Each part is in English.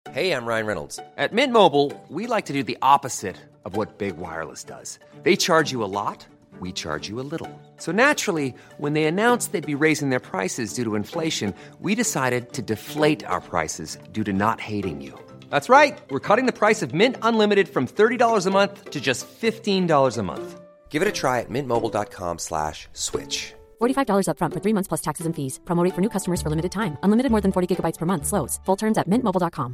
Hey, I'm Ryan Reynolds. At Mint Mobile, we like to do the opposite of what Big Wireless does. They charge you a lot, we charge you a little. So naturally, when they announced they'd be raising their prices due to inflation, we decided to deflate our prices due to not hating you. That's right. We're cutting the price of Mint Unlimited from $30 a month to just $15 a month. Give it a try at mintmobile.com/switch. $45 up front for 3 months plus taxes and fees. Promo rate for new customers for limited time. Unlimited more than 40 gigabytes per month. Slows full terms at mintmobile.com.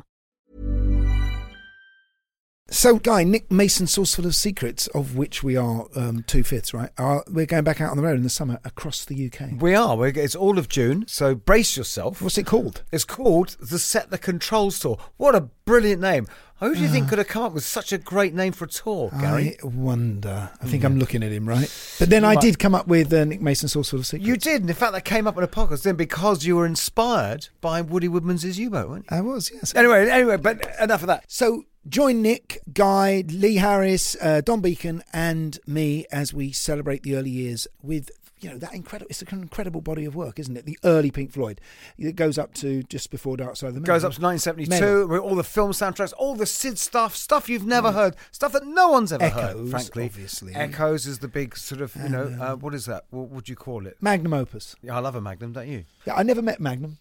So, Guy, Nick Mason, Saucerful of Secrets, of which we are 2/5, right? We're going back out on the road in the summer across the UK. We are. It's all of June, so brace yourself. What's it called? It's called the Set the Controls Tour. What a brilliant name. Who do you think could have come up with such a great name for a tour, Gary? I wonder. I think I'm looking at him, right? But then I did come up with Nick Mason, Saucerful of Secrets. You did. And in fact, that came up in a podcast then because you were inspired by Woody Woodman's U-Boat, weren't you? I was, yes. Anyway, but enough of that. So join Nick, Guy, Lee Harris, Don Beacon and me as we celebrate the early years with, that incredible, it's an incredible body of work, isn't it? The early Pink Floyd. It goes up to just before Dark Side of the Moon. Goes up to 1972, with all the film soundtracks, all the Sid stuff you've never heard, stuff that no one's ever heard, frankly. Obviously. Echoes is the big sort of, what is that? What would you call it? Magnum opus. Yeah, I love a Magnum, don't you? Yeah, I never met Magnum.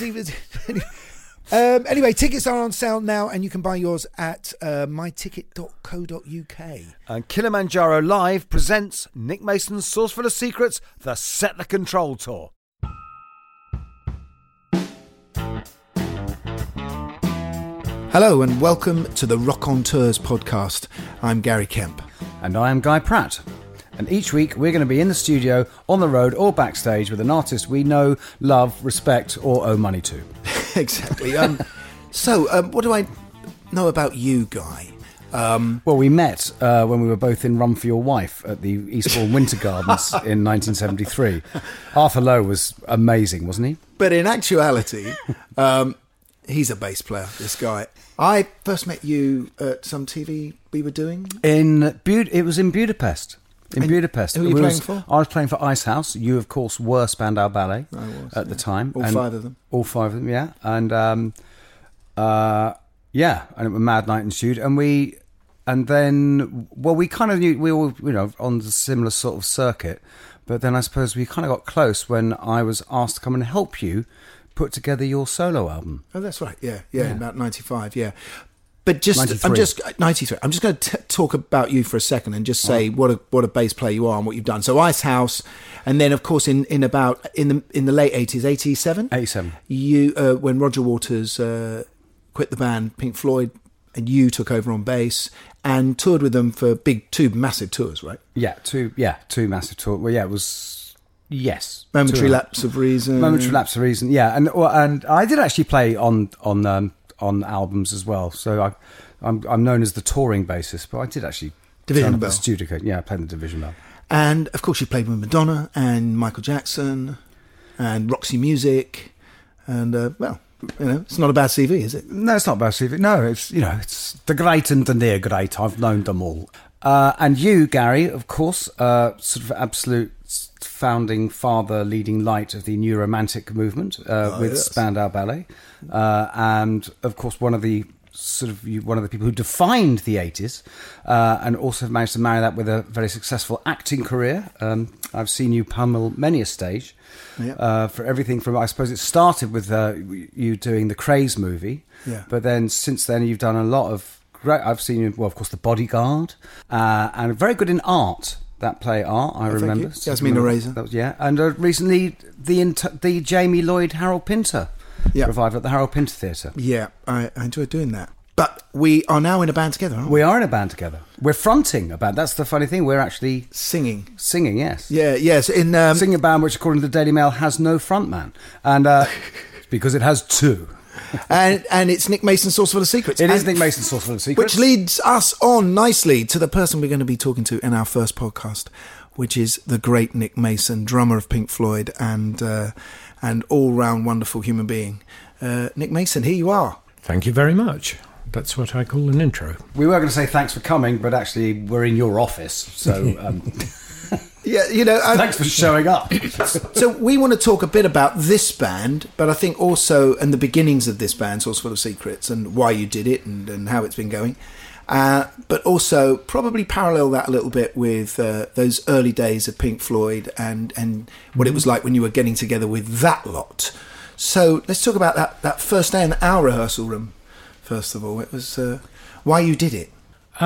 Anyway, tickets are on sale now and you can buy yours at myticket.co.uk. And Kilimanjaro Live presents Nick Mason's Saucerful of Secrets, the Set the Control Tour. Hello and welcome to the Rock on Tours podcast. I'm Gary Kemp. And I am Guy Pratt. And each week we're going to be in the studio, on the road or backstage with an artist we know, love, respect or owe money to. Exactly. So, what do I know about you, Guy? Well, we met when we were both in Run for Your Wife at the Eastbourne Winter Gardens in 1973. Arthur Lowe was amazing, wasn't he? But in actuality, he's a bass player, this guy. I first met you at some TV we were doing. It was in Budapest. Budapest. Who were you playing for? I was playing for Ice House. You, of course, were Spandau Ballet at the time. All five of them. All five of them, yeah. And, and it was a mad night ensued. And we kind of knew, we were, on the similar sort of circuit. But then I suppose we kind of got close when I was asked to come and help you put together your solo album. Oh, that's right. Yeah. About 95, yeah. But just, 93. I'm just going to talk about you for a second and just say what a bass player you are and what you've done. So Ice House, and then of course in the late 80s, 87, you when Roger Waters quit the band, Pink Floyd, and you took over on bass and toured with them for two massive tours, right? Yeah, two massive tours. Well, yeah, it was. Yes, Momentary Lapse of Reason, yeah, and I did actually play on albums as well. So I'm known as the touring bassist, but I did actually Division Bell. The studio. Yeah, I played the Division Bell. And of course, you played with Madonna and Michael Jackson and Roxy Music, and it's not a bad CV, is it? No, it's not a bad CV. No, it's the great and the near great. I've known them all. And you, Gary, of course, sort of absolute founding father, leading light of the new romantic movement with Spandau Ballet, and of course one of the people who defined the 80s, and also have managed to marry that with a very successful acting career. I've seen you pummel many a stage for everything from, I suppose it started with you doing the Craze movie, but then since then you've done a lot of great. I've seen you, well, of course, The Bodyguard, and very good in art. That play Art, I remember. Jasmine Razor. That was, and recently the Jamie Lloyd Harold Pinter revival at the Harold Pinter Theatre. Yeah, I enjoyed doing that. But we are now in a band together, aren't we? We are in a band together. We're fronting a band. That's the funny thing. We're actually singing. Yes. Yeah, yes. Singing a band which, according to the Daily Mail, has no frontman, and because it has two. and it's Nick Mason's Saucerful of Secrets. It is Nick Mason's Saucerful of Secrets. Which leads us on nicely to the person we're going to be talking to in our first podcast, which is the great Nick Mason, drummer of Pink Floyd and all-round wonderful human being. Nick Mason, here you are. Thank you very much. That's what I call an intro. We were going to say thanks for coming, but actually we're in your office, so... Yeah, thanks for showing up. So we want to talk a bit about this band, but I think also, and the beginnings of this band, Sauce Full of Secrets, and why you did it and how it's been going. But also probably parallel that a little bit with those early days of Pink Floyd and what it was like when you were getting together with that lot. So let's talk about that first day in our rehearsal room, first of all. It was why you did it.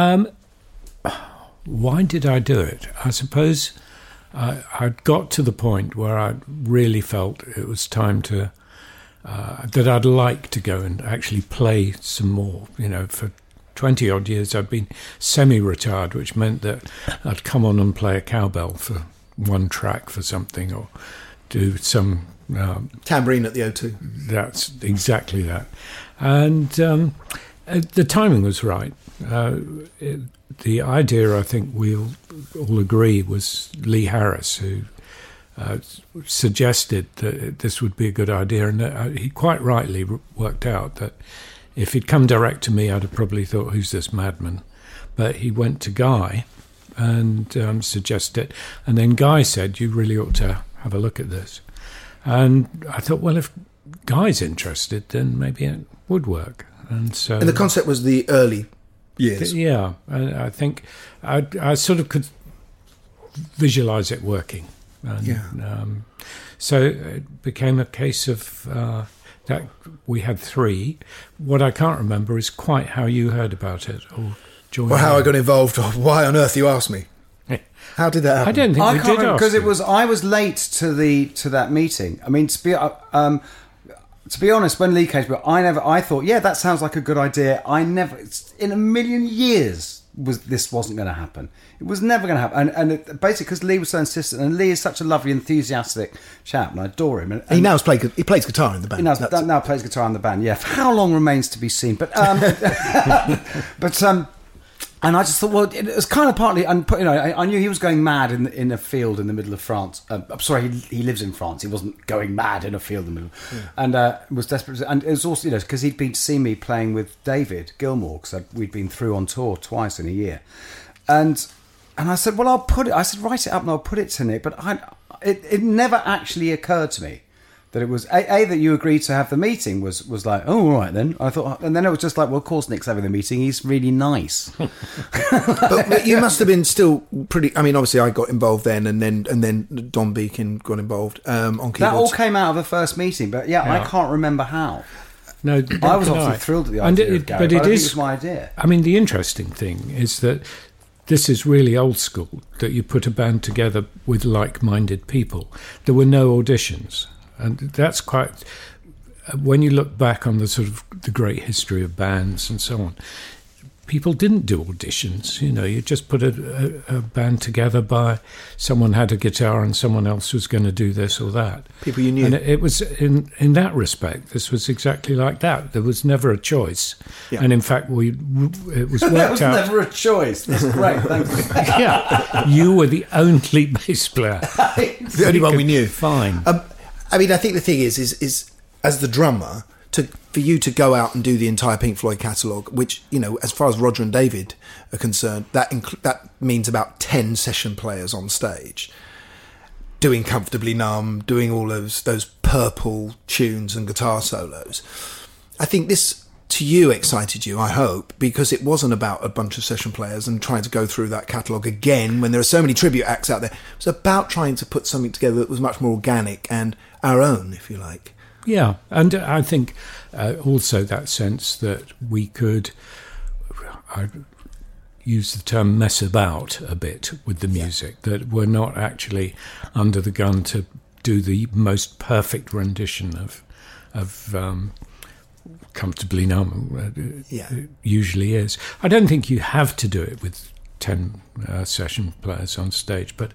Why did I do it? I suppose I'd got to the point where I really felt it was time to, that I'd like to go and actually play some more. For 20-odd years I'd been semi-retired, which meant that I'd come on and play a cowbell for one track for something, or do some... tambourine at the O2. That's exactly that. And the timing was right. The idea, I think we'll all agree, was Lee Harris, who suggested that this would be a good idea, and he quite rightly worked out that if he'd come direct to me, I'd have probably thought, who's this madman? But he went to Guy and suggested it, and then Guy said, you really ought to have a look at this. And I thought, well, if Guy's interested, then maybe it would work. And the concept was the early years. Yeah, I think I sort of could visualise it working. And, so it became a case of that we had three. What I can't remember is quite how you heard about it or joined. Or how I got involved, or why on earth you asked me. How did that happen? I don't think we did ask because I was late to that meeting. I mean, to be honest, when Lee came to me, I thought, yeah, that sounds like a good idea. I never, in a million years, this wasn't going to happen. It was never going to happen. And basically, because Lee was so insistent, and Lee is such a lovely, enthusiastic chap, and I adore him. And he plays guitar in the band. He now plays guitar in the band. Yeah, for how long remains to be seen. But and I just thought, well, it was kind of partly, and I knew he was going mad in a field in the middle of France. I'm sorry, he lives in France. He wasn't going mad in a field in the middle, and was desperate. And it was also, because he'd been to see me playing with David Gilmour, because we'd been through on tour twice in a year, and I said, well, I'll put it. I said, write it up and I'll put it to Nick. But it never actually occurred to me that it was that you agreed to have the meeting was like, oh, all right then. I thought, and then it was just like, well, of course Nick's having the meeting. He's really nice. but you must have been still pretty. I mean, obviously I got involved then, and then Don Beacon got involved on keyboards. That all came out of the first meeting, but I can't remember how. No, I was obviously thrilled at the idea of Gary, but it was my idea. I mean, the interesting thing is that this is really old school, that you put a band together with like-minded people. There were no auditions. And that's quite, when you look back on the sort of the great history of bands and so on, people didn't do auditions. You just put a band together by someone had a guitar and someone else was going to do this or that. People you knew. And it was, in that respect, this was exactly like that. There was never a choice. Yeah. And in fact, it was worked that was out. Never a choice. That's great, thank you. Yeah, you were the only bass player. The only one we knew. Fine. I mean, I think the thing is as the drummer, for you to go out and do the entire Pink Floyd catalogue, which, as far as Roger and David are concerned, that means about 10 session players on stage, doing Comfortably Numb, doing all those Purple tunes and guitar solos. I think this, to you, excited you, I hope, because it wasn't about a bunch of session players and trying to go through that catalogue again when there are so many tribute acts out there. It was about trying to put something together that was much more organic and our own, if you like. Yeah, and I think also that sense that we could, I use the term, mess about a bit with the music, that we're not actually under the gun to do the most perfect rendition of Comfortably Numb. It usually is. I don't think you have to do it with 10 session players on stage, but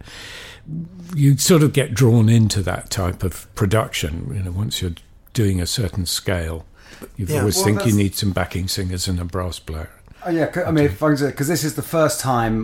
you sort of get drawn into that type of production, once you're doing a certain scale. You always think you need some backing singers and a brass player. because this is the first time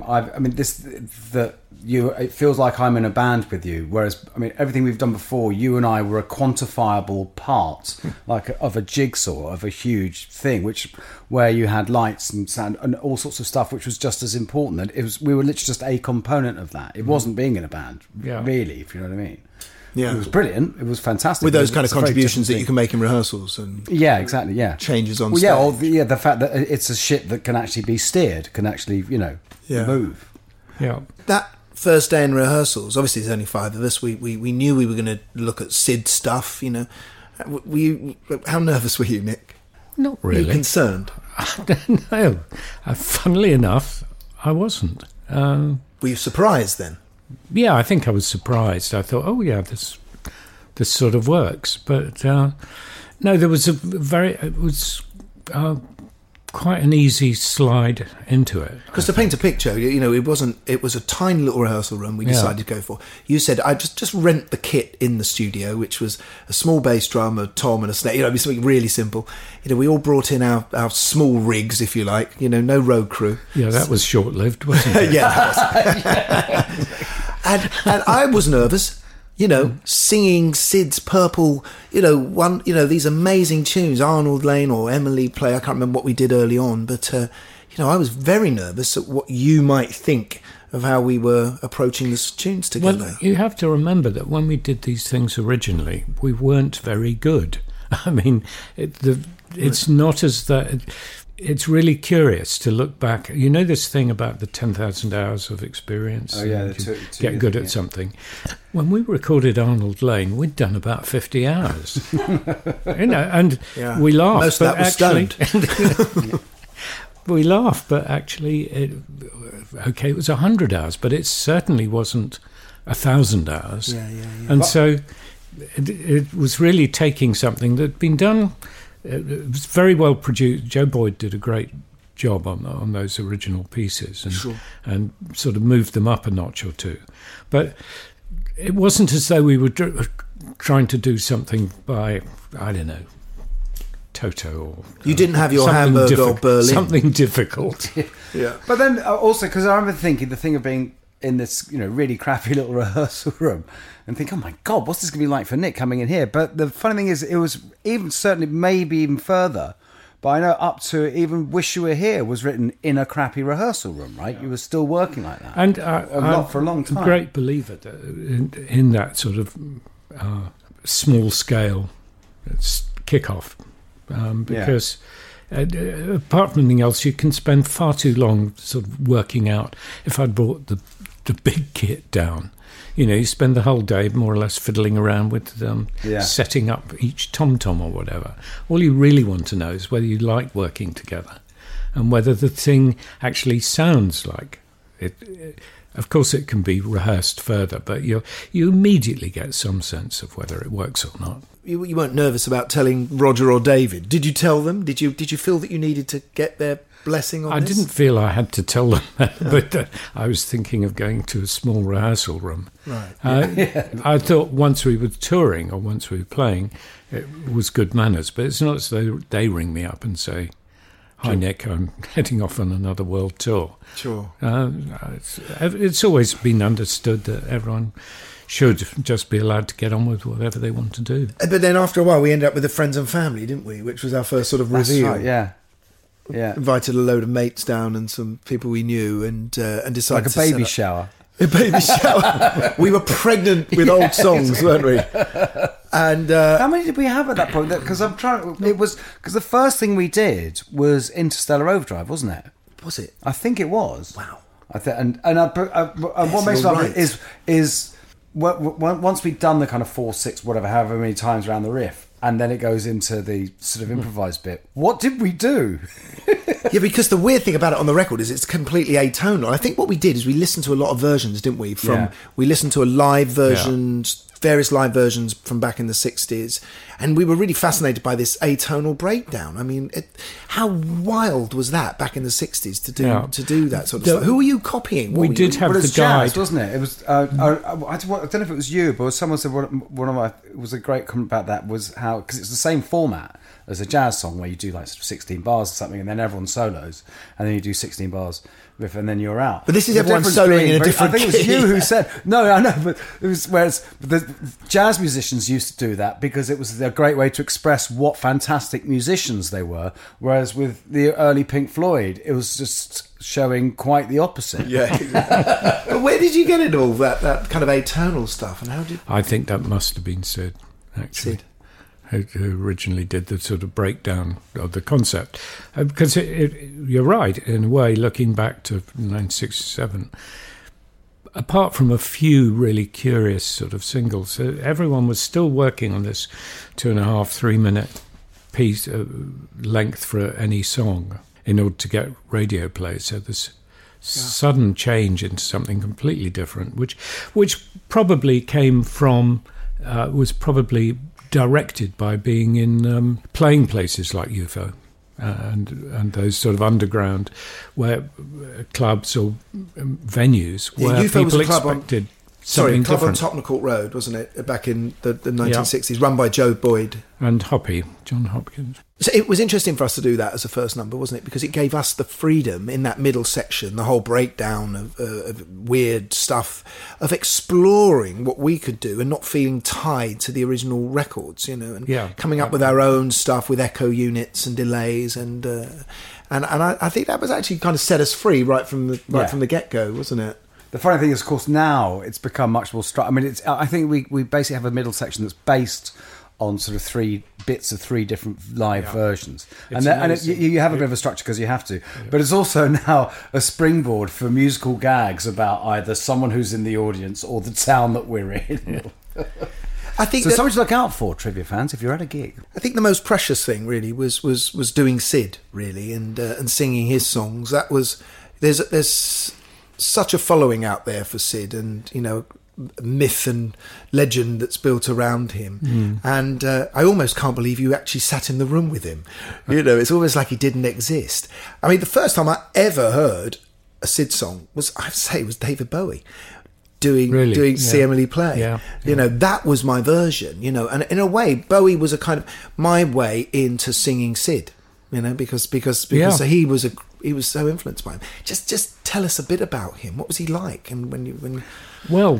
it feels like I'm in a band with you, whereas everything we've done before, you and I were a quantifiable part, like of a jigsaw of a huge thing, where you had lights and sound and all sorts of stuff, which was just as important. And we were literally just a component of that. It wasn't being in a band, really, if you know what I mean. Yeah, it was brilliant. It was fantastic. With those kind of contributions that you can make in rehearsals and exactly, changes on stage. The fact that it's a ship that can actually be steered, can actually move. Yeah, that first day in rehearsals. Obviously, there's only 5 of us. We knew we were going to look at Sid stuff. How nervous were you, Nick? Not really. Were you concerned? No. Funnily enough, I wasn't. Were you surprised then? Yeah, I think I was surprised. I thought, this sort of works. But no, there was quite an easy slide into it. Because to paint a picture, it was a tiny little rehearsal room we decided to go for. You said, I just rent the kit in the studio, which was a small bass drum, a tom and a snare, it'd be something really simple. We all brought in our small rigs, if you like, no road crew. Yeah, that was short-lived, wasn't it? Yeah. And I was nervous, singing Sid's Purple, these amazing tunes, Arnold Lane or Emily Play. I can't remember what we did early on, but, I was very nervous at what you might think of how we were approaching the tunes together. Well, you have to remember that when we did these things originally, we weren't very good. I mean, it's not as that... It's really curious to look back. This thing about the 10,000 hours of experience. Oh, yeah. Get good at something. When we recorded Arnold Lane, we'd done about 50 hours. And we laughed. Most of that was stoned. We laughed, but actually, it was 100 hours, but it certainly wasn't 1,000 hours. Yeah. And so it was really taking something that had been done. It was very well produced. Joe Boyd did a great job on those original pieces and sort of moved them up a notch or two. But it wasn't as though we were trying to do something by, I don't know, Toto or... You didn't have your Hamburg or Berlin. Something difficult. Yeah. But then also, because I remember thinking the thing of being in this, really crappy little rehearsal room and think, oh my God, what's this going to be like for Nick coming in here? But the funny thing is, it was even certainly maybe even further, but I know up to even Wish You Were Here was written in a crappy rehearsal room, right? You were still working like that. And for a long time. I'm a great believer in that sort of small scale kick-off because apart from anything else, you can spend far too long sort of working out. If I'd brought the big kit down, you spend the whole day more or less fiddling around with setting up each tom-tom or whatever. All you really want to know is whether you like working together and whether the thing actually sounds like it. Of course, it can be rehearsed further, but you immediately get some sense of whether it works or not. You weren't nervous about telling Roger or David. Did you tell them? Did you feel that you needed to get their blessing on this? I didn't feel I had to tell them, but I was thinking of going to a small rehearsal room. Right. I thought once we were touring or once we were playing, it was good manners. But it's not as though they ring me up and say, "Hi, Nick, I'm heading off on another world tour." Sure. It's always been understood that everyone should just be allowed to get on with whatever they want to do. But then after a while, we ended up with the Friends and Family, didn't we? Which was our first sort of reveal. That's right, yeah. Invited a load of mates down and some people we knew and decided like a baby shower. A baby shower. We were pregnant with old songs, weren't we? And how many did we have at that point? Because the first thing we did was Interstellar Overdrive, wasn't it? Was it? I think it was. Wow. What makes me laugh is once we'd done the kind of 4, 6, whatever, however many times around the riff, and then it goes into the sort of improvised bit. What did we do? Yeah, because the weird thing about it on the record is it's completely atonal. I think what we did is we listened to a lot of versions, didn't we? We listened to a live version various live versions from back in the 60s, and we were really fascinated by this atonal breakdown. I mean, how wild was that back in the 60s to do that sort of stuff? Who were you copying? We did have the guide, jazz, wasn't it? It was. I don't know if it was you, but someone said one of my. It was a great comment about that was how, because it's the same format as a jazz song where you do like 16 bars or something, and then everyone solos, and then you do 16 bars riff, and then you're out. But this is everyone soloing in a different key. I think it was you who said no. I know, but it was whereas the jazz musicians used to do that because it was a great way to express what fantastic musicians they were. Whereas with the early Pink Floyd, it was just showing quite the opposite. Yeah. But where did you get it all, that kind of atonal stuff, and how did? I think that must have been Sid, actually. Sid. Who originally did the sort of breakdown of the concept. Because you're right, in a way, looking back to 1967, apart from a few really curious sort of singles, everyone was still working on this 2.5, 3 minute piece length for any song in order to get radio play. So this sudden change into something completely different, which probably came from, was probably directed by being in playing places like UFO and those sort of underground where clubs or venues where UFO people expected something club different. on Tottenham Road, wasn't it, back in the 1960s, run by Joe Boyd and Hoppy, John Hopkins. So it was interesting for us to do that as a first number, wasn't it? Because it gave us the freedom in that middle section, the whole breakdown of weird stuff, of exploring what we could do and not feeling tied to the original records, and coming up with our own stuff with echo units and delays, and I think that was actually kind of set us free right from the get-go, wasn't it? The funny thing is, of course, now it's become much more I mean, I think we basically have a middle section that's based on sort of 3 bits of 3 different live versions, and you have a bit of a structure because you have to, but it's also now a springboard for musical gags about either someone who's in the audience or the town that we're in. I think so. Something to look out for, trivia fans, if you're at a gig. I think the most precious thing really was doing Sid, really, and singing his songs. That was there's such a following out there for Sid, and myth and legend that's built around him, and I almost can't believe you actually sat in the room with him. It's almost like he didn't exist. I mean, the first time I ever heard a Sid song was David Bowie doing See Emily Play. That was my version, and in a way Bowie was a kind of my way into singing Sid, because he was so influenced by him. Just tell us a bit about him. What was he like? And Well,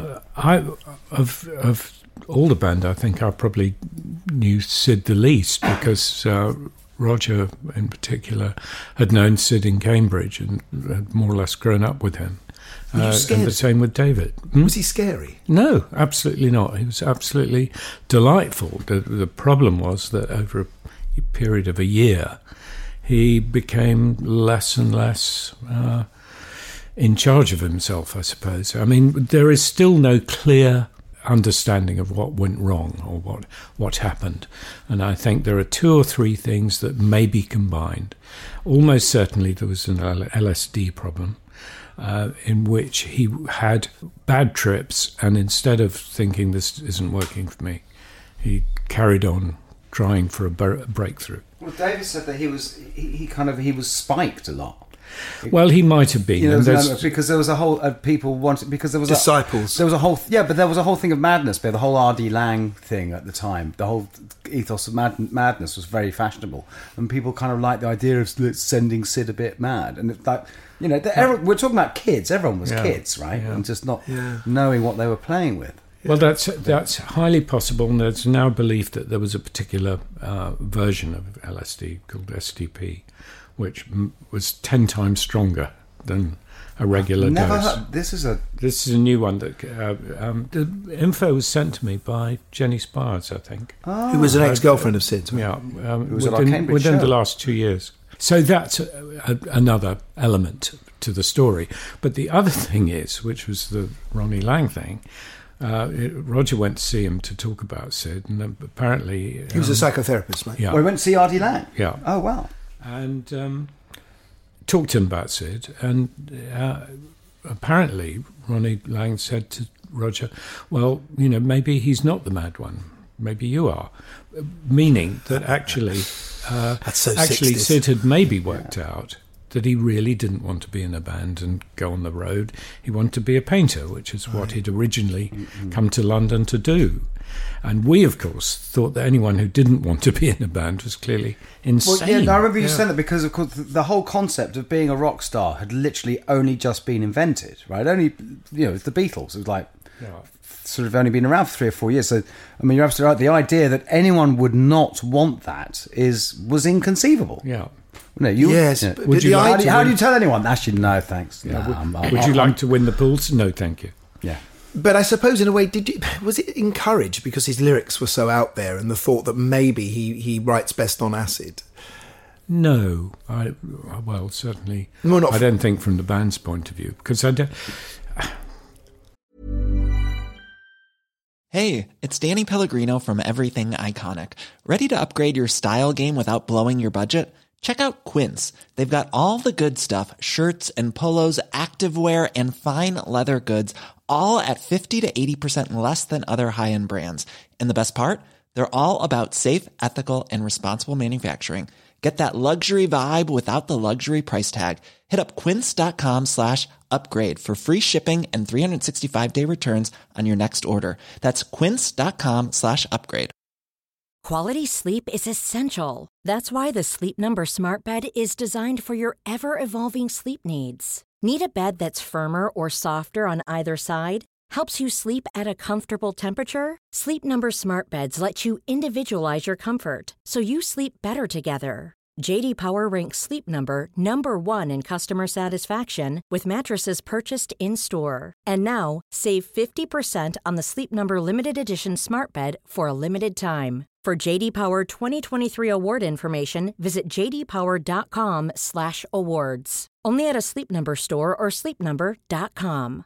of all the band, I think I probably knew Sid the least, because Roger, in particular, had known Sid in Cambridge and had more or less grown up with him. Were you scared? And the same with David. Was he scary? No, absolutely not. He was absolutely delightful. The problem was that over a period of a year, he became less and less in charge of himself, I suppose. I mean, there is still no clear understanding of what went wrong or what happened. And I think there are 2 or 3 things that may be combined. Almost certainly there was an LSD problem, in which he had bad trips, and instead of thinking this isn't working for me, he carried on trying for a breakthrough. Well, David said that he was spiked a lot. Well, he might have been, because there was a whole people wanted, because there was disciples. There was a whole but there was a whole thing of madness. The whole R.D. Lang thing at the time, the whole ethos of madness was very fashionable, and people kind of liked the idea of sending Sid a bit mad. And it's like, we're talking about kids. Everyone was kids, right? And just not knowing what they were playing with. Well, that's highly possible, and there's now belief that there was a particular version of LSD called STP, which was 10 times stronger than a regular dose. This is a new one that the info was sent to me by Jenny Spires, I think, who was an ex-girlfriend of Sid's. Within the last 2 years. So that's another element to the story. But the other thing is, which was the Ronnie Lang thing. Roger went to see him to talk about Sid, and apparently he was a psychotherapist, mate. Yeah, we went to see R.D. Lang. Yeah. Oh wow. And talked to him about Sid, and apparently Ronnie Lang said to Roger, well, maybe he's not the mad one. Maybe you are. Meaning that actually Sid had maybe worked out that he really didn't want to be in a band and go on the road. He wanted to be a painter, which is what he'd originally come to London to do. And we, of course, thought that anyone who didn't want to be in a band was clearly insane. Well, I remember you saying that because, of course, the whole concept of being a rock star had literally only just been invented, right? Only, it's the Beatles. It was like... Yeah. Sort of only been around for 3 or 4 years. So, I mean, you're absolutely right. The idea that anyone would not want that was inconceivable. Yeah. No, yes. Yeah. How do you tell anyone? Actually, no, thanks. Would you like to win the Pulse? No, thank you. Yeah. But I suppose, in a way, was it encouraged because his lyrics were so out there and the thought that maybe he writes best on acid? No. Certainly. Well, I don't think from the band's point of view, because I don't... Hey, it's Danny Pellegrino from Everything Iconic. Ready to upgrade your style game without blowing your budget? Check out Quince. They've got all the good stuff, shirts and polos, activewear, and fine leather goods, all at 50 to 80% less than other high-end brands. And the best part? They're all about safe, ethical, and responsible manufacturing. Get that luxury vibe without the luxury price tag. Hit up quince.com/upgrade for free shipping and 365-day returns on your next order. That's quince.com/upgrade. Quality sleep is essential. That's why the Sleep Number Smart Bed is designed for your ever-evolving sleep needs. Need a bed that's firmer or softer on either side? Helps you sleep at a comfortable temperature? Sleep Number Smart Beds let you individualize your comfort so you sleep better together. J.D. Power ranks Sleep Number number 1 in customer satisfaction with mattresses purchased in-store. And now, save 50% on the Sleep Number Limited Edition Smart Bed for a limited time. For J.D. Power 2023 award information, visit jdpower.com/awards. Only at a Sleep Number store or sleepnumber.com.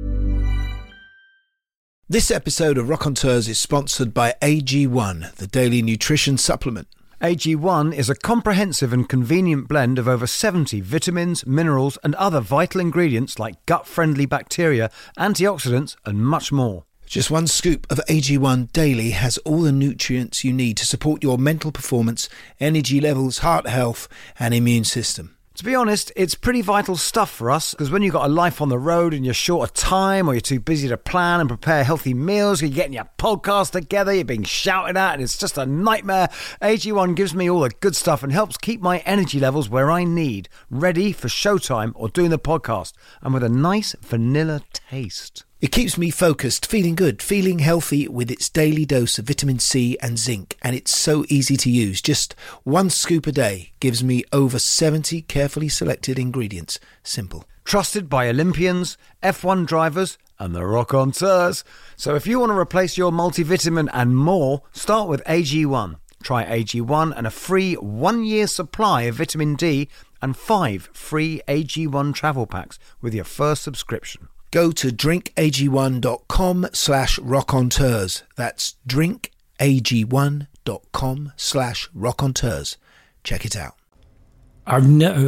This episode of Raconteurs is sponsored by AG1, the daily nutrition supplement. AG1 is a comprehensive and convenient blend of over 70 vitamins, minerals and other vital ingredients like gut-friendly bacteria, antioxidants and much more. Just one scoop of AG1 daily has all the nutrients you need to support your mental performance, energy levels, heart health and immune system. To be honest, it's pretty vital stuff for us, because when you've got a life on the road and you're short of time, or you're too busy to plan and prepare healthy meals, you're getting your podcast together, you're being shouted at, and it's just a nightmare, AG1 gives me all the good stuff and helps keep my energy levels where I need, ready for showtime or doing the podcast, and with a nice vanilla taste. It keeps me focused, feeling good, feeling healthy with its daily dose of vitamin C and zinc, and it's so easy to use. Just one scoop a day gives me over 70 carefully selected ingredients. Simple. Trusted by Olympians, F1 drivers and the Raconteurs. So if you want to replace your multivitamin and more, start with AG1. Try AG1 and a free 1-year supply of vitamin D and 5 free AG1 travel packs with your first subscription. Go to drinkag1.com/raconteurs. That's drinkag1.com/raconteurs. Check it out. I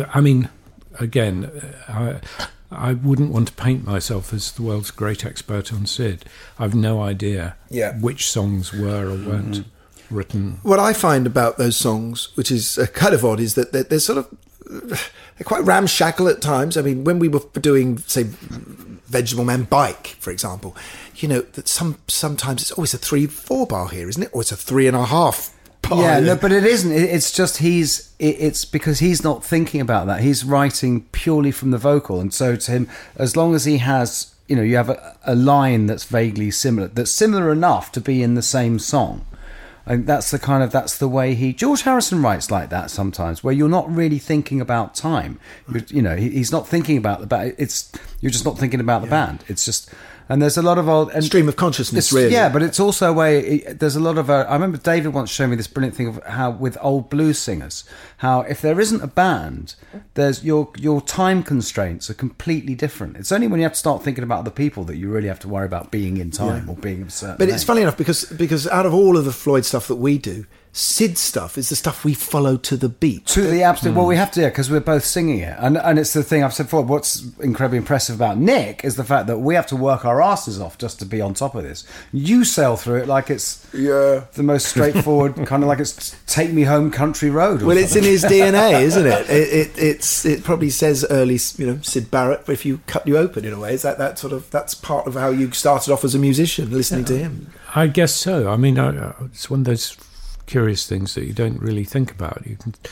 wouldn't want to paint myself as the world's great expert on Sid. I've no idea which songs were or weren't written. What I find about those songs, which is kind of odd, is that they're sort of... they're quite ramshackle at times. I mean, when we were doing, say, Vegetable Man Bike, for example, that sometimes it's always a 3/4 bar here, isn't it? Or it's a 3.5 bar. Yeah, no, but it isn't. It's just it's because he's not thinking about that. He's writing purely from the vocal, and so to him, as long as he has, you have a line that's vaguely similar, that's similar enough to be in the same song. And that's the way George Harrison writes like that sometimes, where you're not really thinking about time. He's not thinking about the band. You're just not thinking about the band. It's just, and there's a lot of old stream of consciousness, really. Yeah, but it's also a way. There's a lot of. I remember David once showing me this brilliant thing of how with old blues singers, how if there isn't a band, there's your time constraints are completely different. It's only when you have to start thinking about the people that you really have to worry about being in time or being a certain. But it's funny enough because out of all of the Floyd stuff that we do, Sid stuff is the stuff we follow to the beat. To the absolute... Well, we have to, because we're both singing it. And it's the thing I've said before, what's incredibly impressive about Nick is the fact that we have to work our asses off just to be on top of this. You sail through it like it's the most straightforward, kind of like it's Take Me Home Country Road. Well, it's in his DNA, isn't it? It probably says early, Sid Barrett, if you cut you open in a way. Is that sort of... That's part of how you started off as a musician, listening to him. I guess so. I mean, it's one of those curious things that you don't really think about.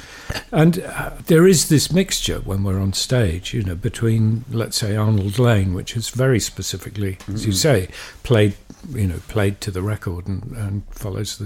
There is this mixture when we're on stage, between, let's say, Arnold Lane, which is very specifically, as you say, played to the record and follows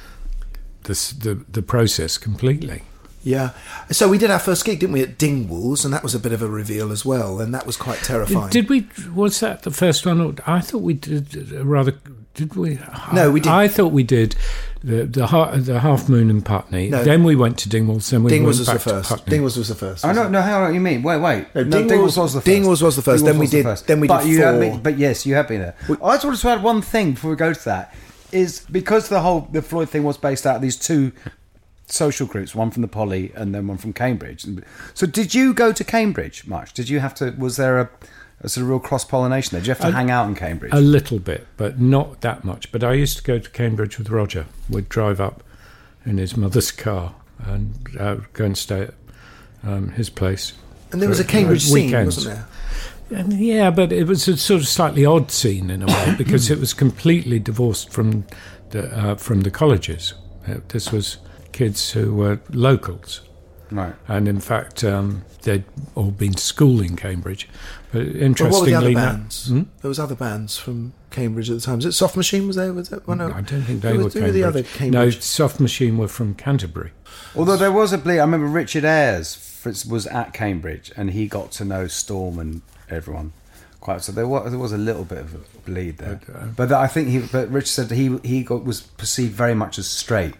the process completely. Yeah. So we did our first gig, didn't we, at Dingwalls, and that was a bit of a reveal as well, and that was quite terrifying. Was that the first one? I thought we did rather... Did we? No, we didn't. I thought we did the Half Moon in Putney. No. Then we went to Dingwalls. Then we went back to Putney. Dingwalls was the first. I don't know how you mean. Wait. No, Dingwalls was the first. Dingwalls was the first. Then we did. Then we did four. But yes, you have been there. I just wanted to add one thing before we go to that. Is because the Floyd thing was based out of these two social groups, one from the Poly and then one from Cambridge. So did you go to Cambridge much? Did you have to? Was there a sort of real cross-pollination there? Did you have to hang out in Cambridge? A little bit, but not that much. But I used to go to Cambridge with Roger. We'd drive up in his mother's car and go and stay at his place. And there was a Cambridge scene, wasn't there? Yeah, but it was a sort of slightly odd scene in a way because it was completely divorced from the colleges. This was kids who were locals. Right. And in fact, they'd all been to school in Cambridge. But interestingly, what were the other bands? There was other bands from Cambridge at the time. Was it Soft Machine? Was there? Well, no. I don't think they were Cambridge. The other Cambridge. No, Soft Machine were from Canterbury. Although there was a bleed. I remember Richard Ayres was at Cambridge, and he got to know Storm and everyone quite. So there was a little bit of a bleed there. But I think Richard said he was perceived very much as straight.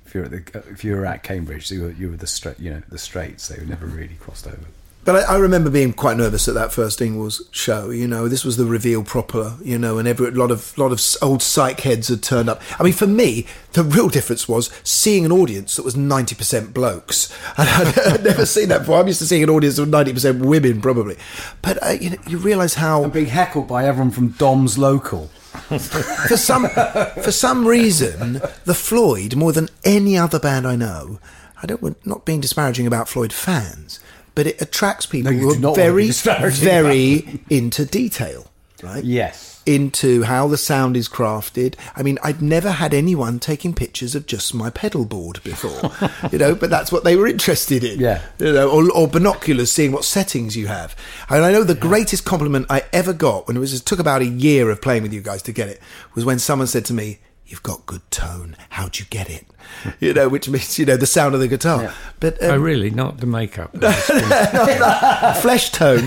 If you were at Cambridge, you were the straight, the straights. They never really crossed over. But I remember being quite nervous at that first Dingwalls show. This was the reveal proper. And a lot of old psych heads had turned up. I mean, for me, the real difference was seeing an audience that was 90% blokes. And I'd never seen that before. I'm used to seeing an audience of 90% women, probably. But you realise how... And being heckled by everyone from Dom's Local. For some reason, the Floyd, more than any other band I know, not being disparaging about Floyd fans, but it attracts people who are very, very into detail, right? Yes. Into how the sound is crafted. I mean, I'd never had anyone taking pictures of just my pedal board before, but that's what they were interested in. Yeah. Or binoculars, seeing what settings you have. And I know the greatest compliment I ever got, when it took about a year of playing with you guys to get it, was when someone said to me, "You've got good tone. How'd you get it?" Which means, the sound of the guitar. Yeah. But really, not the makeup. Flesh tone,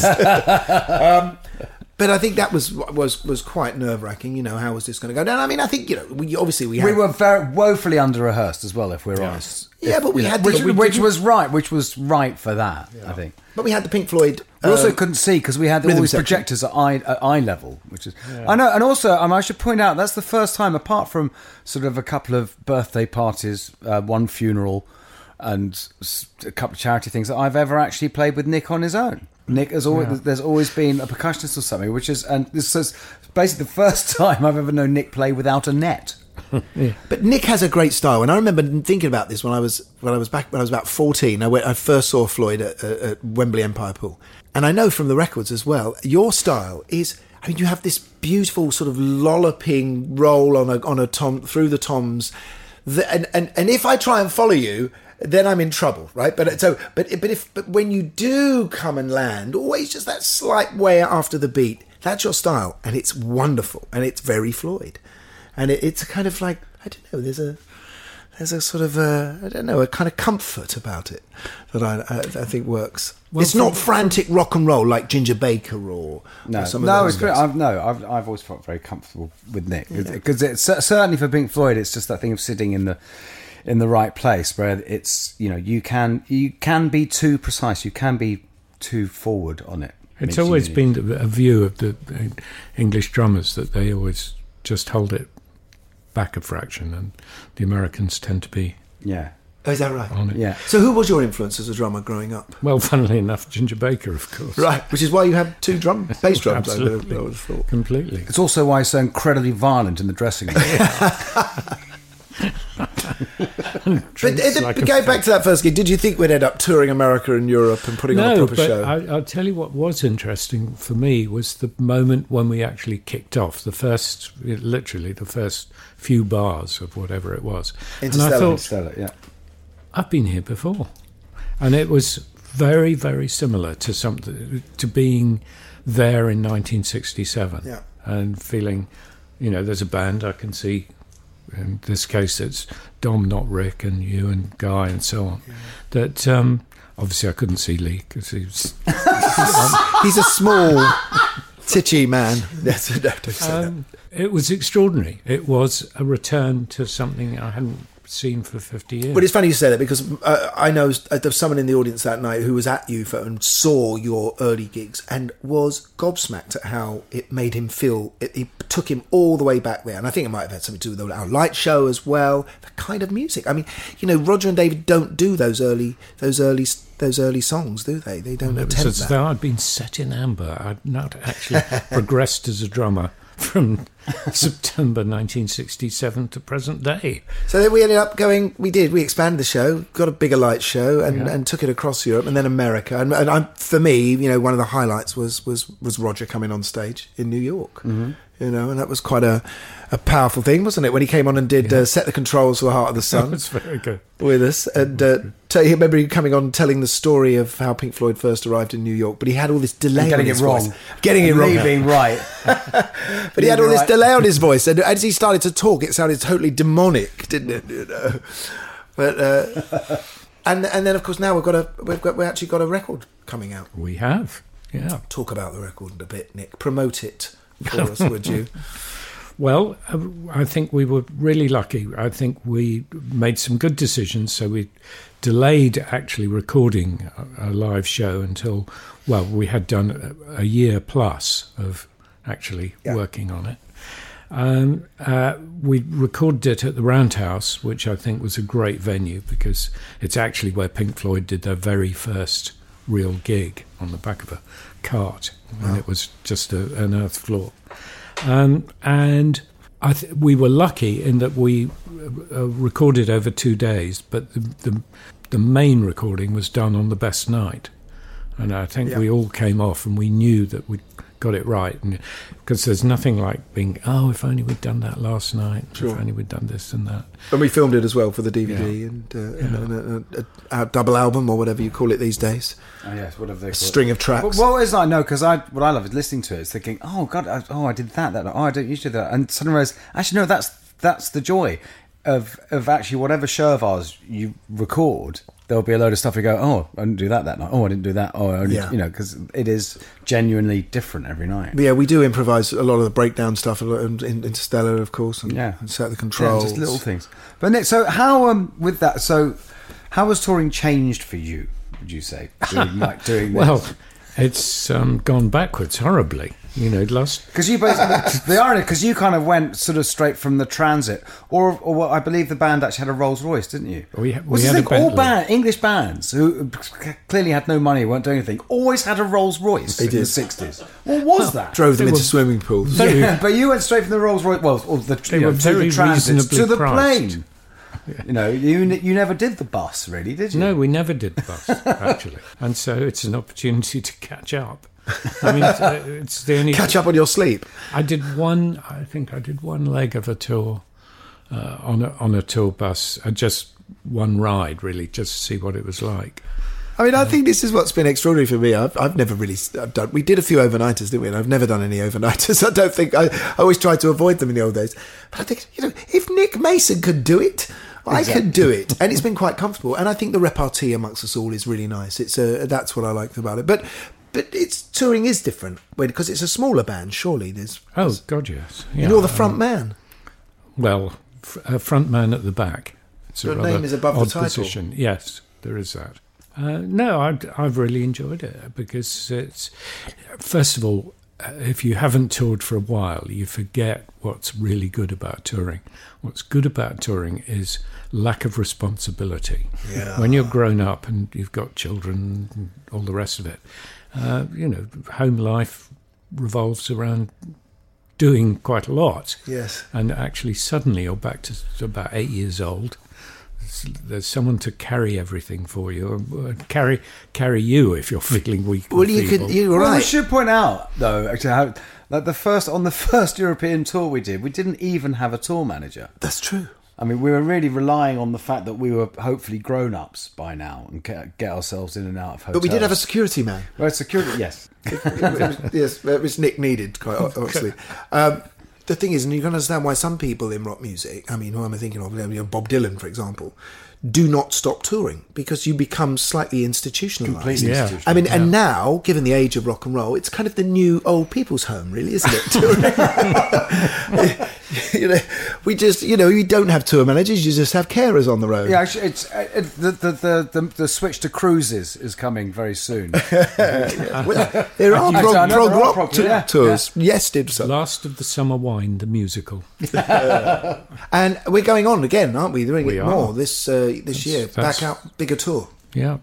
yes. But I think that was quite nerve-wracking. How was this going to go down? I mean, I think we were very woefully under-rehearsed as well, if we're honest. Yeah, but we had which was right for that. Yeah. I think. But we had the Pink Floyd. We also couldn't see because we had all these projectors at eye level, which is I know. And also, I should point out that's the first time, apart from sort of a couple of birthday parties, one funeral, and a couple of charity things, that I've ever actually played with Nick on his own. Nick has always there's always been a percussionist or something, and this is basically the first time I've ever known Nick play without a net. Yeah. But Nick has a great style, and I remember thinking about this when I was about 14. I first saw Floyd at Wembley Empire Pool, and I know from the records as well, your style is. I mean, you have this beautiful sort of lolloping roll on a tom through the toms, and if I try and follow you, then I'm in trouble, right? But when you do come and land, always just that slight way after the beat. That's your style, and it's wonderful, and it's very Floyd, and it's a kind of like, I don't know. There's a sort of a kind of comfort about it that I think works. Well, it's not frantic rock and roll like Ginger Baker or some of those. It's great. I've always felt very comfortable with Nick because it's certainly for Pink Floyd. It's just that thing of sitting in the right place where it's you can be too precise, you can be too forward on it. It's always been a view of the English drummers that they always just hold it back a fraction, and the Americans tend to be Oh, is that right? on it. Yeah. So who was your influence as a drummer growing up? Well, funnily enough, Ginger Baker, of course. Right, which is why you have two bass drums. Absolutely. I would have thought. Completely. It's also why he's so incredibly violent in the dressing room. But going back to that first gig, did you think we'd end up touring America and Europe and putting on a proper show? I'll tell you what was interesting for me was the moment when we actually kicked off, literally the first few bars of whatever it was. Interstellar. And I thought, Interstellar, yeah. I've been here before. And it was very, very similar to being there in 1967 and feeling, there's a band I can see. In this case, it's Dom, not Rick, and you and Guy and so on. Yeah. That obviously I couldn't see Lee because he's a small, titchy man. Yes, don't say that. It was extraordinary. It was a return to something I hadn't seen for 50 years. But it's funny you say that because I know there's someone in the audience that night who was at UFO and saw your early gigs and was gobsmacked at how it made him feel. It took him all the way back there, and I think it might have had something to do with our light show as well. The kind of music. I mean, Roger and David don't do those early songs, do they? They don't attempt as though I'd been set in amber. I'd not actually progressed as a drummer from September 1967 to present day. So then we ended up going, we expanded the show, got a bigger light show and took it across Europe and then America. And for me, one of the highlights was Roger coming on stage in New York. Mm-hmm. And that was quite a powerful thing, wasn't it? When he came on and did Set the Controls for the Heart of the Sun. That was very good. With us. And I remember him coming on telling the story of how Pink Floyd first arrived in New York, but he had all this delay on his voice. Getting it wrong. Being right. But he had all this delay on his voice. And as he started to talk, it sounded totally demonic, didn't it? But and then, of course, now we actually got a record coming out. We have, yeah. Talk about the record a bit, Nick. Promote it for us, would you? Well, I think we were really lucky. I think we made some good decisions. So we delayed actually recording a live show until, we had done a year plus of actually working on it. We recorded it at the Roundhouse, which I think was a great venue because it's actually where Pink Floyd did their very first real gig on the back of a cart. Wow. And it was just an earth floor. And we were lucky in that we recorded over 2 days, but the main recording was done on the best night. And I think we all came off and we knew that we'd got it right. And because there's nothing like being, if only we'd done that last night, if only we'd done this and that. And we filmed it as well for the DVD and a double album or whatever you call it these days. Oh, yes, whatever they call it. String of tracks. Well, what is I know, because what I love is listening to it. It's thinking, oh, God, I did that. I don't usually do that. And suddenly realize, actually, no, that's the joy of actually whatever show of ours you record, there'll be a load of stuff you go, oh, I didn't do that night. Oh, I didn't do that. Oh, I only, because it is genuinely different every night. Yeah, we do improvise a lot of the breakdown stuff, and Interstellar, of course, and Set the Controls. Yeah, just little things. But Nick, so how with that? So how has touring changed for you? Would you say doing this? Well, it's gone backwards horribly. Because you both the irony, because you kind of went sort of straight from the Transit, or I believe the band actually had a Rolls Royce, didn't you? We had a Bentley. All English bands who clearly had no money, weren't doing anything, always had a Rolls Royce in the 60s. What was that? Drove them into swimming pools. Yeah, but you went straight from the Rolls Royce, to the Transit to the plane. Yeah. You never did the bus, really, did you? No, we never did the bus, actually. And so it's an opportunity to catch up. I mean, it's the only... Catch up on your sleep. I think I did one leg of a tour on a tour bus, just one ride, really, just to see what it was like. I mean, I think this is what's been extraordinary for me. I've never really done... We did a few overnighters, didn't we? And I've never done any overnighters. I don't think... I always tried to avoid them in the old days. But I think, if Nick Mason could do it... Exactly. I could do it, and it's been quite comfortable. And I think the repartee amongst us all is really nice. That's what I liked about it. But touring is different because it's a smaller band. Surely there's God, yes. Yeah, you're the front man. Well, a front man at the back. Your name is above the title. Position. Yes, there is that. No, I've really enjoyed it because it's, first of all, if you haven't toured for a while, you forget what's really good about touring. What's good about touring is lack of responsibility. Yeah. When you're grown up and you've got children and all the rest of it, home life revolves around doing quite a lot. Yes. And actually suddenly you're back to about 8 years old. There's someone to carry everything for you, or carry you if you're feeling weak. Well, you're right. We should point out, though, actually, how on the first European tour we didn't even have a tour manager. That's true. I mean, we were really relying on the fact that we were hopefully grown-ups by now and get ourselves in and out of hotels. But we did have a security man. Well, security, yes. Yes, which Nick needed, quite obviously. The thing is, and you can understand why some people in rock music, I mean, who am I thinking of? Bob Dylan, for example, do not stop touring because you become slightly institutionalised. Completely institutionalised. I mean, and now, given the age of rock and roll, it's kind of the new old people's home, really, isn't it? We just, you don't have tour managers, you just have carers on the road. Yeah, actually, the switch to cruises is coming very soon. Well, there are prog rock tours. Yeah. Yes, did so. Last of the Summer Wine, the musical. And we're going on again, aren't we? Doing it more this year. That's back out, bigger tour. Yeah.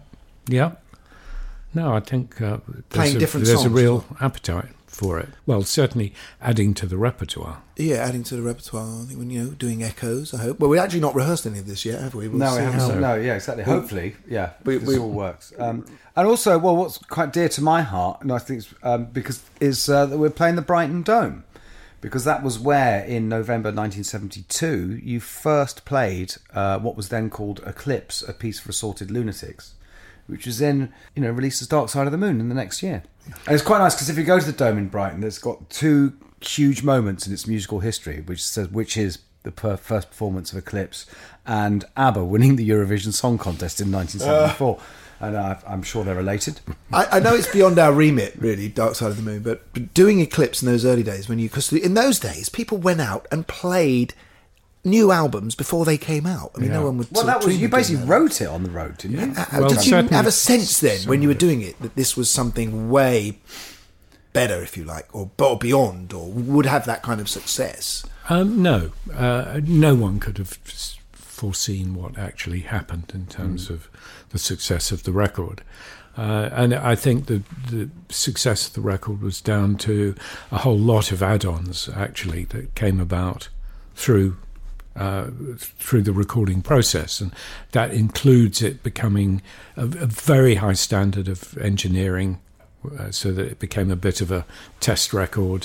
No, I think playing different songs. There's a real appetite for it. Well, certainly adding to the repertoire. Yeah, adding to the repertoire. I think when doing echoes, I hope. Well, we've actually not rehearsed any of this yet, have we? No, we haven't. No, yeah, exactly. Hopefully, yeah, this all works. And also, well, what's quite dear to my heart, and I think it's that we're playing the Brighton Dome. Because that was where, in November 1972, you first played what was then called Eclipse, a piece for assorted lunatics, which was then, released as Dark Side of the Moon in the next year. And it's quite nice because if you go to the Dome in Brighton, it's got two huge moments in its musical history, which is the first performance of Eclipse and ABBA winning the Eurovision Song Contest in 1974. And I'm sure they're related. I know it's beyond our remit, really, Dark Side of the Moon, but doing Eclipse in those early days, because in those days, people went out and played new albums before they came out. I mean, no one would. Well, that was you basically wrote it on the road, didn't you? Did you have a sense then, when you were doing it, that this was something way better, if you like, or beyond, or would have that kind of success? No. No one could have foreseen what actually happened in terms of the success of the record. And I think the success of the record was down to a whole lot of add-ons, actually, that came about through the recording process. And that includes it becoming a very high standard of engineering, so that it became a bit of a test record.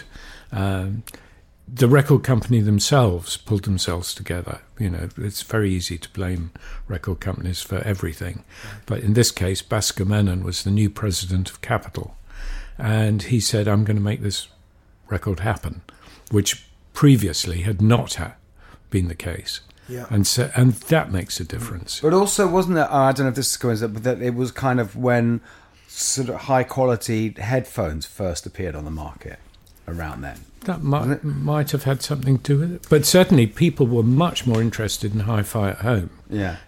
The record company themselves pulled themselves together. It's very easy to blame record companies for everything. But in this case, Bhaskar Menon was the new president of Capitol. And he said, I'm going to make this record happen, which previously had not been the case. Yeah. And that makes a difference. But also, wasn't it, I don't know if this is coincidence, but that it was kind of when sort of high-quality headphones first appeared on the market around then. That might have had something to do with it. But certainly people were much more interested in hi-fi at home. Yeah.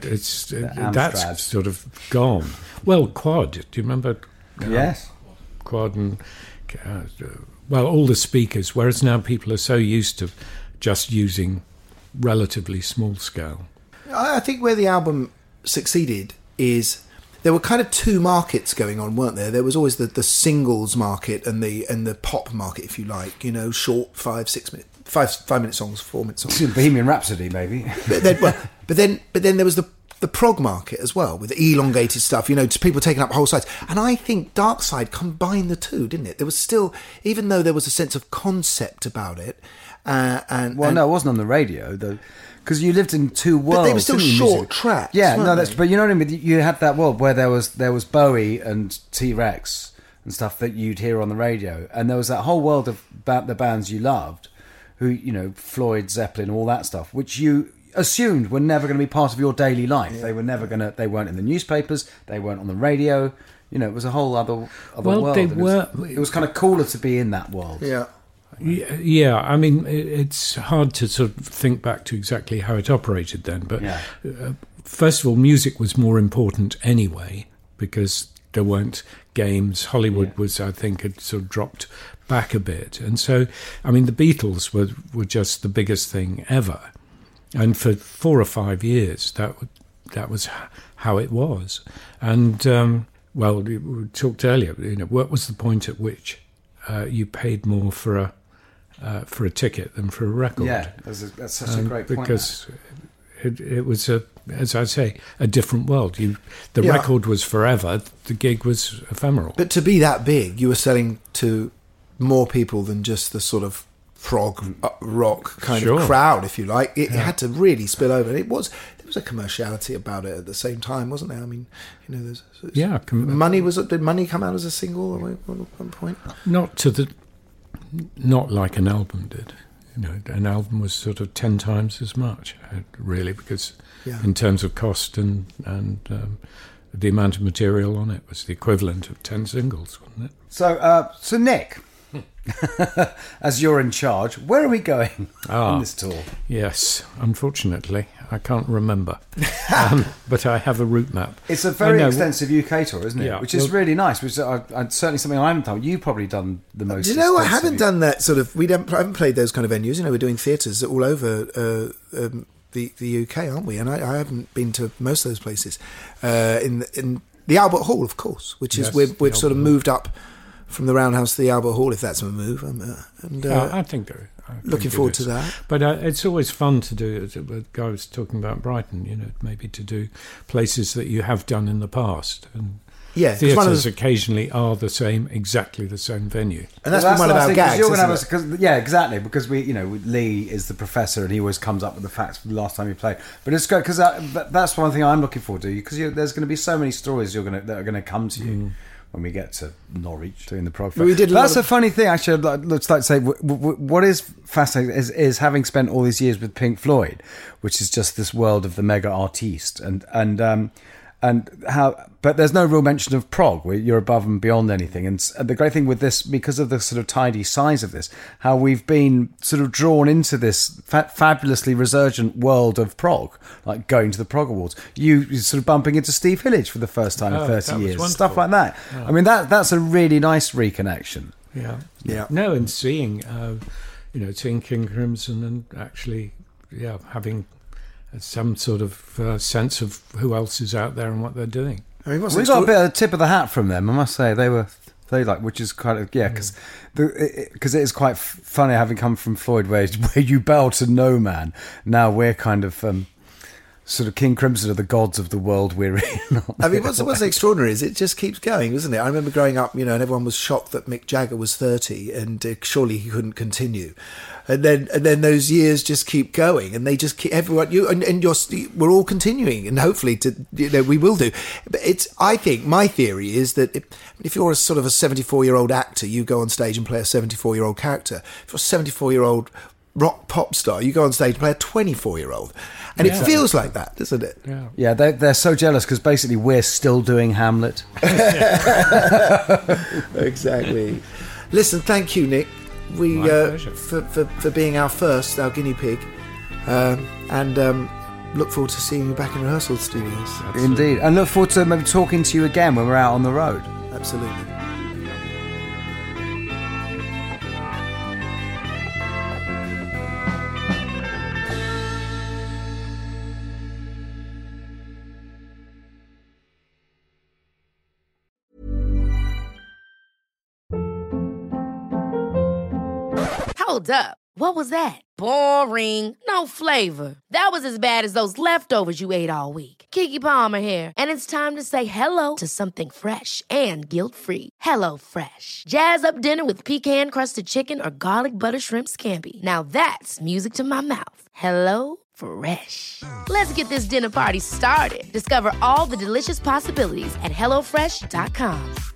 That's sort of gone. Well, Quad, do you remember? Yes. Quad and, all the speakers, whereas now people are so used to just using relatively small scale. I think where the album succeeded is there were kind of two markets going on, weren't there? There was always the singles market and the pop market, if you like. Short 5-minute songs, 4-minute songs. Bohemian Rhapsody, maybe. But then there was the prog market as well, with the elongated stuff. Just people taking up whole sides. And I think Dark Side combined the two, didn't it? There was still, even though there was a sense of concept about it, no, it wasn't on the radio though. Because you lived in two worlds. But they were still short tracks. Yeah, but you know what I mean? You had that world where there was Bowie and T-Rex and stuff that you'd hear on the radio. And there was that whole world of the bands you loved, who, Floyd, Zeppelin, all that stuff, which you assumed were never going to be part of your daily life. Yeah. They weren't in the newspapers, they weren't on the radio. It was a whole other world. It was kind of cooler to be in that world. Yeah. Yeah, I mean, it's hard to sort of think back to exactly how it operated then, but first of all, music was more important anyway, because there weren't games. Hollywood was, I think, had sort of dropped back a bit. And so, I mean, the Beatles were just the biggest thing ever. And for 4 or 5 years, that was how it was. And, well, we talked earlier, what was the point at which you paid more for a ticket than for a record? Yeah, that's such a great point. Because it was, as I say, a different world. The record was forever, the gig was ephemeral. But to be that big, you were selling to more people than just the sort of prog rock kind of crowd, if you like. It had to really spill over. There was a commerciality about it at the same time, wasn't there? I mean, there's did Money come out as a single at one point? Not like an album did. An album was sort of 10 times as much, really, because in terms of cost and the amount of material on it was the equivalent of 10 singles, wasn't it? So Nick, as you're in charge, where are we going on this tour? Yes, unfortunately, I can't remember, but I have a route map. It's a very extensive UK tour, isn't it? Yeah, which is really nice. Which certainly something I haven't done. You've probably done the most. Do you know? I haven't done that sort of. I haven't played those kind of venues. We're doing theatres all over the UK, aren't we? And I haven't been to most of those places. In the Albert Hall, of course, which is we've sort of moved up from the Roundhouse to the Albert Hall, if that's a move. I think looking forward to that. But it's always fun to do. The guy was talking about Brighton, maybe to do places that you have done in the past. And theatres occasionally are exactly the same venue. And that's one of our gags, exactly, because Lee is the professor and he always comes up with the facts from the last time he played. But it's good because that's one thing I'm looking forward to, because there's going to be so many stories that are going to come to you when we get to Norwich doing the prog. That's a funny thing, actually. I'd like to say, what is fascinating is having spent all these years with Pink Floyd, which is just this world of the mega artiste, and how, but there's no real mention of prog, where you're above and beyond anything. And the great thing with this, because of the sort of tidy size of this, how we've been sort of drawn into this fabulously resurgent world of prog, like going to the Prog Awards. You sort of bumping into Steve Hillage for the first time in 30 years, stuff like that. Yeah. I mean, that's a really nice reconnection. Yeah. No, and seeing, seeing King Crimson and actually, having some sort of sense of who else is out there and what they're doing. I mean, we got a bit of a tip of the hat from them, I must say. Which is kind of, because it is quite funny having come from Floyd, where you bow to no man. Now we're kind of sort of King Crimson are the gods of the world we're in. I mean, what's extraordinary is it just keeps going, isn't it? I remember growing up, and everyone was shocked that Mick Jagger was 30 and surely he couldn't continue. And then those years just keep going, and they just keep everyone. We're all continuing, and hopefully, we will do. But I think my theory is that if you're a sort of a 74-year-old actor, you go on stage and play a 74-year-old character. If you're a 74-year-old rock pop star, you go on stage and play a 24-year-old, and it feels like that, doesn't it? Yeah, they're so jealous because basically we're still doing Hamlet. Exactly. Listen, thank you, Nick. We for being our guinea pig, and look forward to seeing you back in rehearsal studios. Indeed, and look forward to maybe talking to you again when we're out on the road. Absolutely. Hold up. What was that? Boring. No flavor. That was as bad as those leftovers you ate all week. Keke Palmer here, and it's time to say hello to something fresh and guilt-free. Hello Fresh. Jazz up dinner with pecan-crusted chicken or garlic butter shrimp scampi. Now that's music to my mouth. Hello Fresh. Let's get this dinner party started. Discover all the delicious possibilities at HelloFresh.com.